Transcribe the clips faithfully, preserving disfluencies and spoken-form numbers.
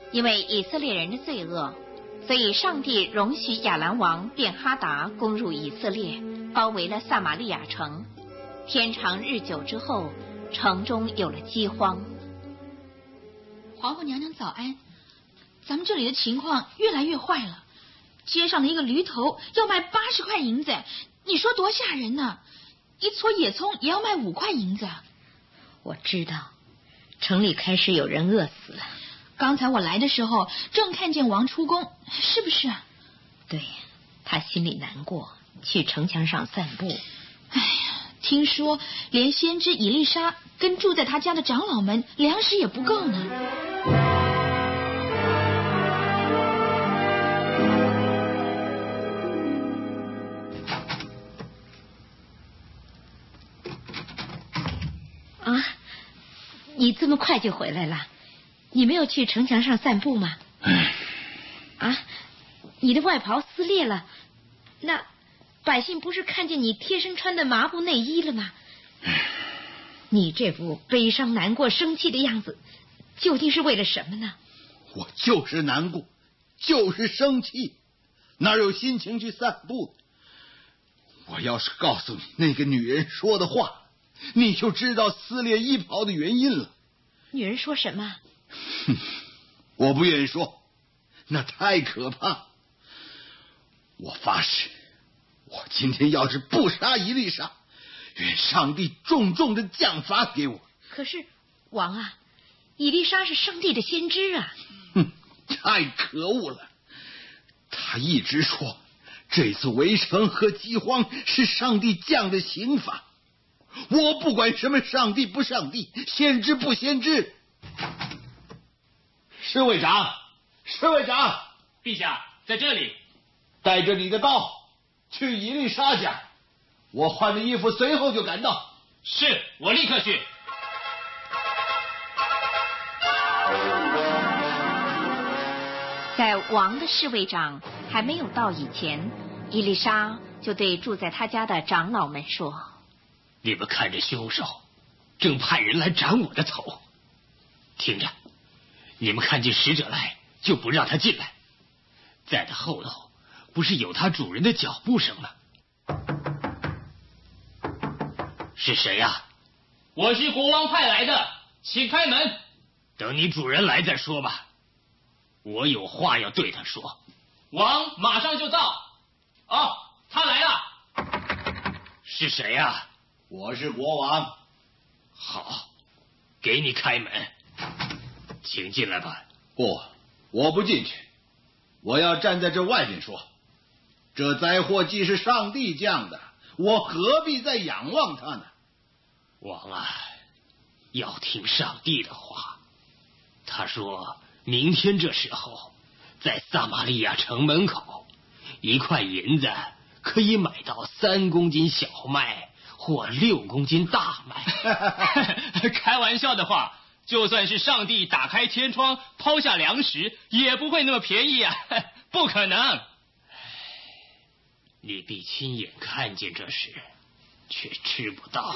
因为以色列人的罪恶，所以上帝容许亚兰王便哈达攻入以色列，包围了撒玛利亚城。天长日久之后，城中有了饥荒。 皇后娘娘早安，咱们这里的情况越来越坏了。街上的一个驴头要卖八十块银子，你说多吓人呢？一撮野葱也要卖五块银子。 我知道，城里开始有人饿死了。 刚才我来的时候，正看见王出宫，是不是啊？ 对，他心里难过，去城墙上散步。 哎呀，听说连先知以利沙跟住在他家的长老们粮食也不够呢。 啊，你这么快就回来了？你没有去城墙上散步吗？啊，你的外袍撕裂了，那百姓不是看见你贴身穿的麻布内衣了吗？你这副悲伤、难过、生气的样子，究竟是为了什么呢？ 我就是难过，就是生气，哪有心情去散步？我要是告诉你那个女人说的话，你就知道撕裂衣袍的原因了。 女人说什么？ 哼，我不愿意说，那太可怕。我发誓，我今天要是不杀以利沙，愿上帝重重的降罚给我。 可是王啊，以利沙是上帝的先知啊。 哼，太可恶了。他一直说这次围城和饥荒是上帝降的刑罚。我不管什么上帝不上帝，先知不先知。侍卫长，侍卫长， 陛下在这里。 带着你的刀去以利沙家，我换了衣服随后就赶到。 是，我立刻去。 在王的侍卫长还没有到以前，以利沙就对住在他家的长老们说： 你们看着凶手正派人来斩我的头，听着，你们看见使者来就不让他进来，在他后头不是有他主人的脚步声吗？是谁呀、啊？我是国王派来的，请开门。等你主人来再说吧，我有话要对他说。王马上就到。哦，他来了。是谁呀、啊？ 我是国王。 好，给你开门，请进来吧。 不，我不进去，我要站在这外面说。这灾祸既是上帝降的，我何必再仰望他呢？ 王啊，要听上帝的话。他说明天这时候，在撒玛利亚城门口，一块银子可以买到三公斤小麦或六公斤大麦。开玩笑的话，就算是上帝打开天窗抛下粮食，也不会那么便宜啊！不可能。你必亲眼看见这事，却吃不到。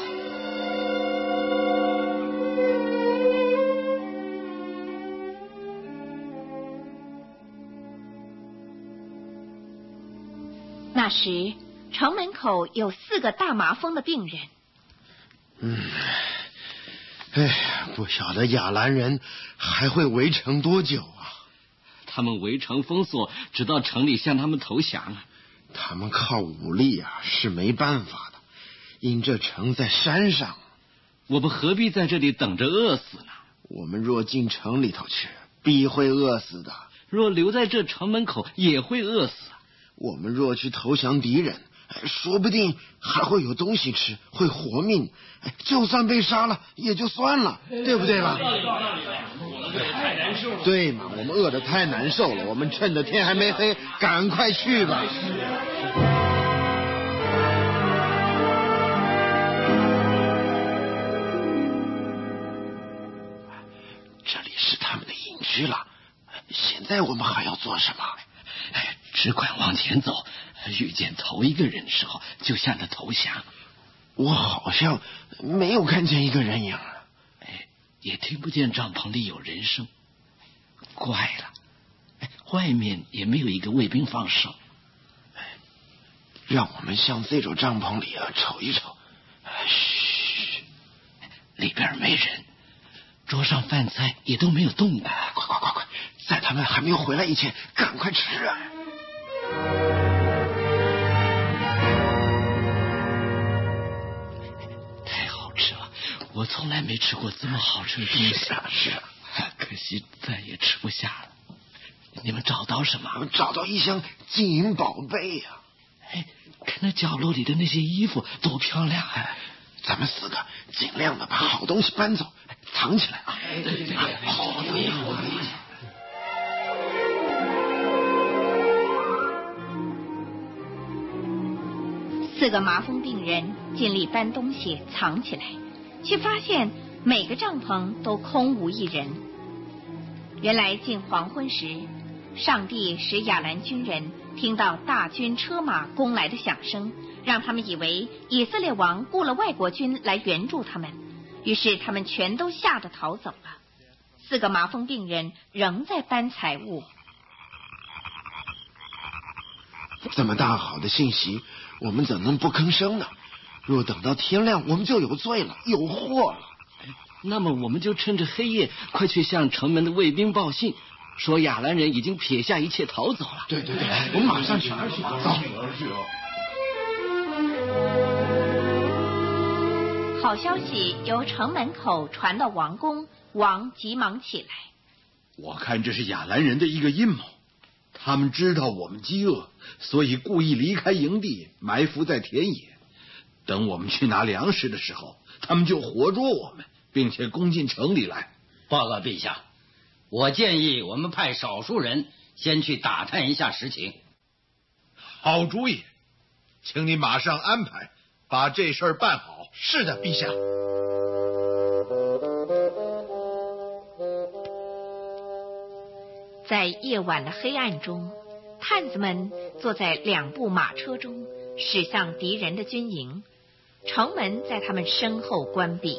那时城门口有四个大麻风的病人。 嗯，哎，不晓得亚兰人还会围城多久啊？ 他们围城封锁，直到城里向他们投降啊。 他们靠武力啊是没办法的，因这城在山上， 我们何必在这里等着饿死呢？ 我们若进城里头去，必会饿死的； 若留在这城门口，也会饿死。 我们若去投降敌人，说不定还会有东西吃，会活命。就算被杀了也就算了，对不对吧？对嘛，我们饿得太难受了，我们趁着天还没黑，赶快去吧。这里是他们的营区了，现在我们还要做什么？ 只管往前走，遇见头一个人的时候就向他投降。 我好像没有看见一个人影， 哎，也听不见帐篷里有人声。 怪了，外面也没有一个卫兵放哨。 让我们向这种帐篷里啊瞅一瞅。 嘘，里边没人，桌上饭菜也都没有动的。 快快快快，在他们还没有回来以前，赶快吃啊！ 太好吃了，我从来没吃过这么好吃的东西。 是啊是啊， 可惜再也吃不下了。你们找到什么？ 找到一箱金银宝贝呀、啊！ 哎，看那角落里的那些衣服多漂亮啊！ 咱们四个尽量的把好东西搬走，藏起来啊！ 对对对，好的好的。 四个麻风病人尽力搬东西藏起来，却发现每个帐篷都空无一人。原来近黄昏时，上帝使亚兰军人听到大军车马攻来的响声，让他们以为以色列王雇了外国军来援助他们，于是他们全都吓得逃走了。四个麻风病人仍在搬财物。 这么大好的信息，我们怎能不吭声呢？若等到天亮，我们就有罪了，有祸了。 那么我们就趁着黑夜，快去向城门的卫兵报信，说亚兰人已经撇下一切逃走了。 对对对，我们马上去，走。 好消息由城门口传到王宫，王急忙起来。 我看这是亚兰人的一个阴谋，他们知道我们饥饿，所以故意离开营地，埋伏在田野。等我们去拿粮食的时候，他们就活捉我们，并且攻进城里来。 报告陛下，我建议我们派少数人先去打探一下实情。 好主意，请你马上安排，把这事儿办好。 是的，陛下。 在夜晚的黑暗中，探子们坐在两部马车中，驶向敌人的军营。城门在他们身后关闭。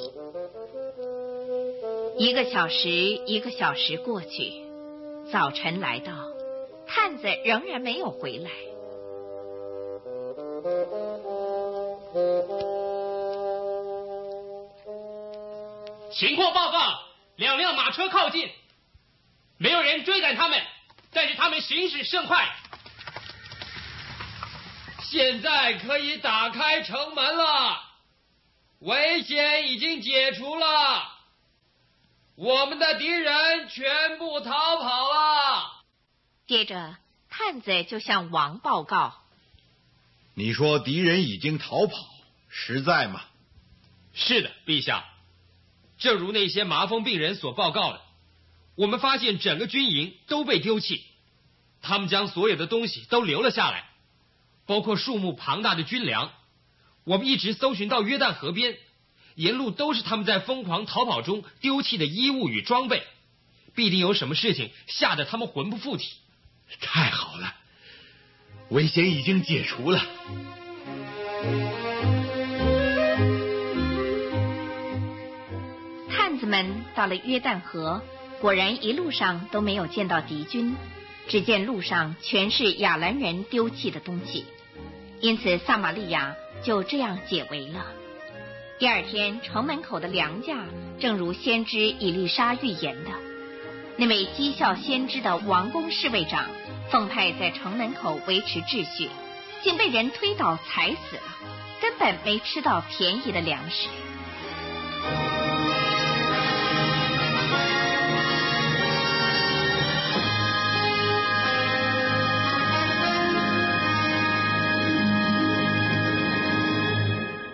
一个小时一个小时过去，早晨来到，探子仍然没有回来。 情况报告，两辆马车靠近，没有人追赶他们，但是他们行驶甚快。现在可以打开城门了，危险已经解除了，我们的敌人全部逃跑了。 接着，探子就向王报告： 你说敌人已经逃跑，实在吗？ 是的，陛下。正如那些麻风病人所报告的，我们发现整个军营都被丢弃，他们将所有的东西都留了下来，包括数目庞大的军粮。我们一直搜寻到约旦河边，沿路都是他们在疯狂逃跑中丢弃的衣物与装备，必定有什么事情吓得他们魂不附体。 太好了，危险已经解除了。 探子们到了约旦河，果然一路上都没有见到敌军，只见路上全是亚兰人丢弃的东西，因此撒玛利亚就这样解围了。第二天，城门口的粮价正如先知以利沙预言的，那位讥笑先知的王宫侍卫长奉派在城门口维持秩序，竟被人推倒踩死了，根本没吃到便宜的粮食。